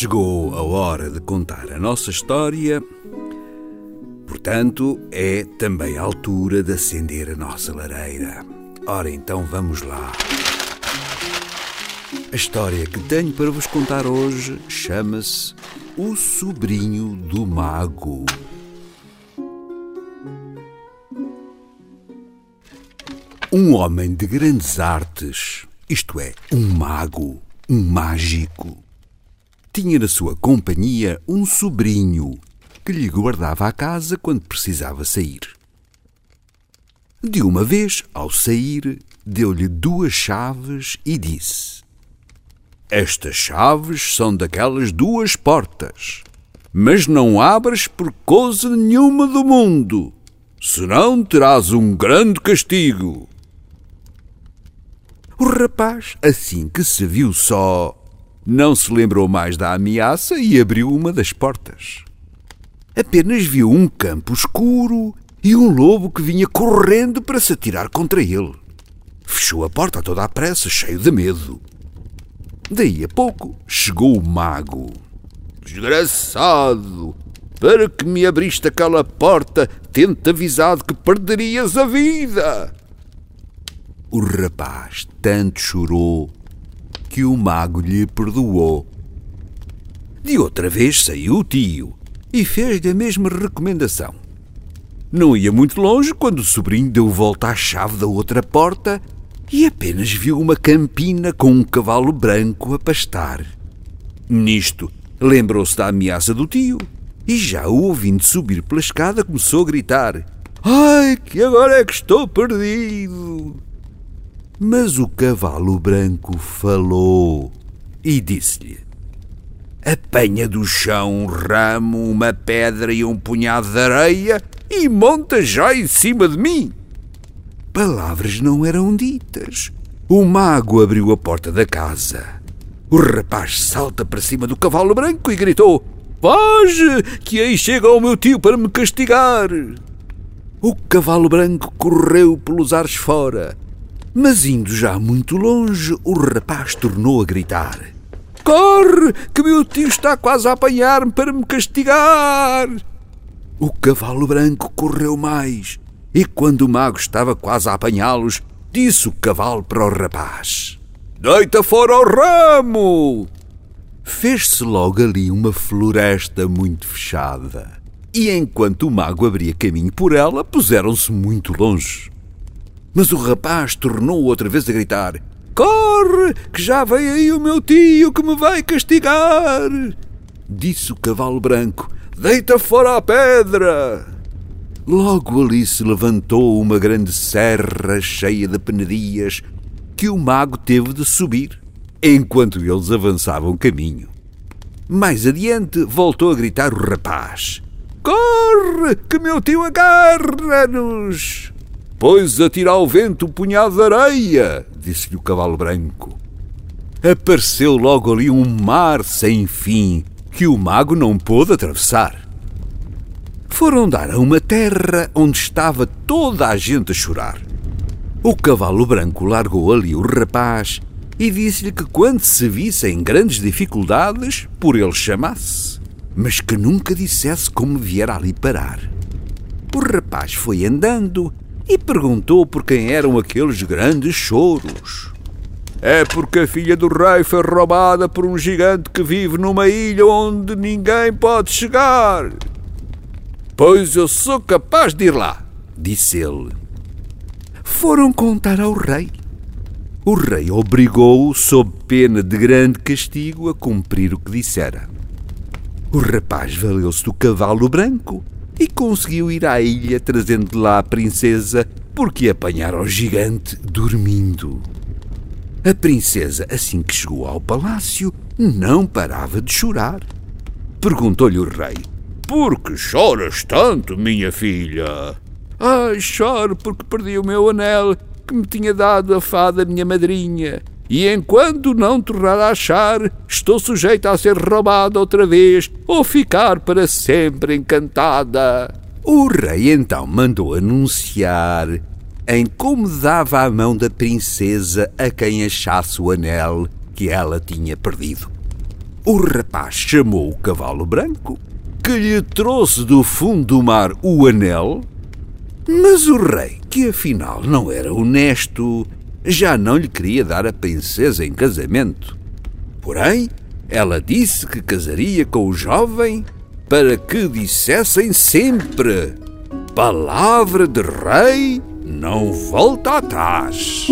Chegou a hora de contar a nossa história, portanto, é também a altura de acender a nossa lareira. Ora, então vamos lá. A história que tenho para vos contar hoje chama-se O Sobrinho do Mago. Um homem de grandes artes, isto é, um mago, um mágico, tinha na sua companhia um sobrinho que lhe guardava a casa quando precisava sair. De uma vez, ao sair, deu-lhe 2 chaves e disse: "Estas chaves são daquelas 2 portas, mas não abras por coisa nenhuma do mundo, senão terás um grande castigo." O rapaz, assim que se viu só, não se lembrou mais da ameaça e abriu uma das portas. Apenas viu um campo escuro e um lobo que vinha correndo para se atirar contra ele. Fechou a porta a toda a pressa, cheio de medo. Daí a pouco chegou o mago. "Desgraçado! Para que me abriste aquela porta, tendo-te avisado que perderias a vida!" O rapaz tanto chorou que o mago lhe perdoou. De outra vez saiu o tio e fez-lhe a mesma recomendação. Não ia muito longe quando o sobrinho deu volta à chave da outra porta e apenas viu uma campina com um cavalo branco a pastar. Nisto, lembrou-se da ameaça do tio e, já o ouvindo subir pela escada, começou a gritar: "Ai, que agora é que estou perdido!" Mas o cavalo branco falou e disse-lhe: "Apanha do chão um ramo, uma pedra e um punhado de areia e monta já em cima de mim." Palavras não eram ditas. O mago abriu a porta da casa. O rapaz salta para cima do cavalo branco e gritou: "Foge, que aí chega o meu tio para me castigar." O cavalo branco correu pelos ares fora, mas indo já muito longe, o rapaz tornou a gritar: "Corre, que meu tio está quase a apanhar-me para me castigar." O cavalo branco correu mais, e quando o mago estava quase a apanhá-los, disse o cavalo para o rapaz: "Deita fora o ramo!" Fez-se logo ali uma floresta muito fechada, e enquanto o mago abria caminho por ela, puseram-se muito longe. Mas o rapaz tornou outra vez a gritar: "Corre, que já vem aí o meu tio que me vai castigar." Disse o cavalo branco: "Deita fora a pedra." Logo ali se levantou uma grande serra cheia de penedias que o mago teve de subir, enquanto eles avançavam caminho. Mais adiante voltou a gritar o rapaz: "Corre, que meu tio agarra-nos." "Pois atira ao vento um punhado de areia", disse-lhe o cavalo branco. Apareceu logo ali um mar sem fim que o mago não pôde atravessar. Foram dar a uma terra onde estava toda a gente a chorar. O cavalo branco largou ali o rapaz e disse-lhe que quando se visse em grandes dificuldades, por ele chamasse, mas que nunca dissesse como viera ali parar. O rapaz foi andando e perguntou por quem eram aqueles grandes choros. "É porque a filha do rei foi roubada por um gigante que vive numa ilha onde ninguém pode chegar." "Pois eu sou capaz de ir lá", disse ele. Foram contar ao rei. O rei obrigou-o, sob pena de grande castigo, a cumprir o que dissera. O rapaz valeu-se do cavalo branco e conseguiu ir à ilha, trazendo de lá a princesa, porque apanharam o gigante dormindo. A princesa, assim que chegou ao palácio, não parava de chorar. Perguntou-lhe o rei: "Por que choras tanto, minha filha?" "Ai, choro porque perdi o meu anel que me tinha dado a fada minha madrinha, e enquanto não tornar a achar, estou sujeita a ser roubada outra vez ou ficar para sempre encantada." O rei então mandou anunciar em como dava a mão da princesa a quem achasse o anel que ela tinha perdido. O rapaz chamou o cavalo branco, que lhe trouxe do fundo do mar o anel, mas o rei, que afinal não era honesto, já não lhe queria dar a princesa em casamento. Porém, ela disse que casaria com o jovem para que dissessem sempre: palavra de rei não volta atrás.